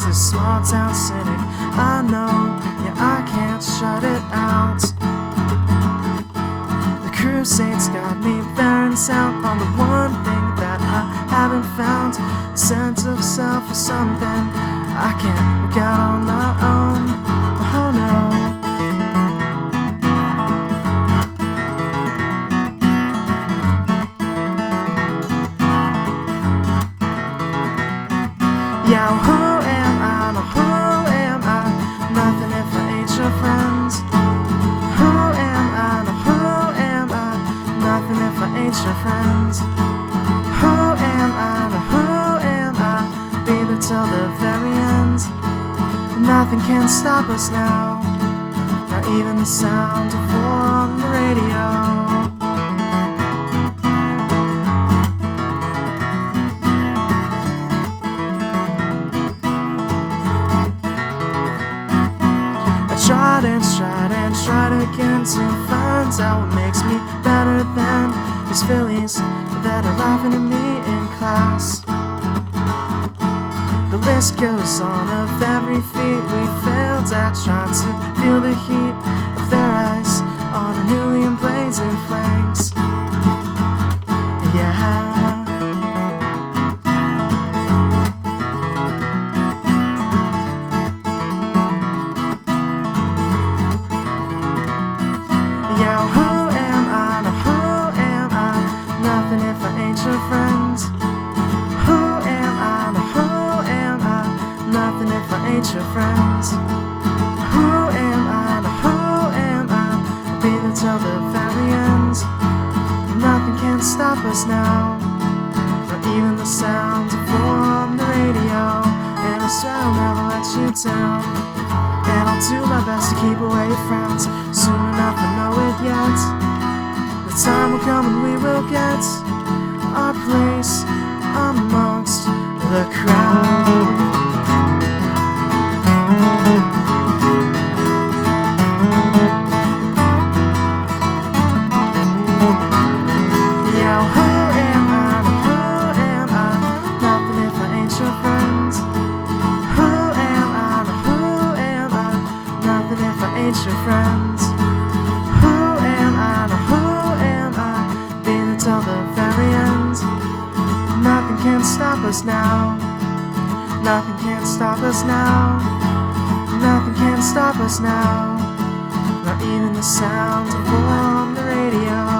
a small town cynic. I know, yeah, I can't shut it out. The Crusades got me balanced out on the one thing that I haven't found. A sense of self or something I can't work out on my own. Oh no. Yeah, who am I? No, who am I? Nothing if I ain't your friends. Who am I? No, who am I? Nothing if I ain't your friends. Who am I? No, who am I? Be there till the very end. Nothing can stop us now, not even the sound of war on the radio. Tried again to find out what makes me better than these fillies that are laughing at me in class. The list goes on of every feat we failed at, trying to feel the heat of their eyes on a newly emblazoned flanks. Yeah. Your friends. Who am I? No, who am I? Nothing if I ain't your friends. Who am I? No, who am I? I'll be there till the very end. Nothing can stop us now, not even the sound of war on the radio. And I swear I'll never let you down, and I'll do my best to keep away your frowns. Soon enough, I know it yet. The time will come and we will get our place amongst the crowd. Yeah, who am I? Who am I? Nothing if I ain't your friends. Who am I? Who am I? Nothing if I ain't your friends. Who am I? Who am I? Be there till the very end. Nothing can stop us now. Nothing can stop us now. Nothing can stop us now. Not even the sound of war on the radio.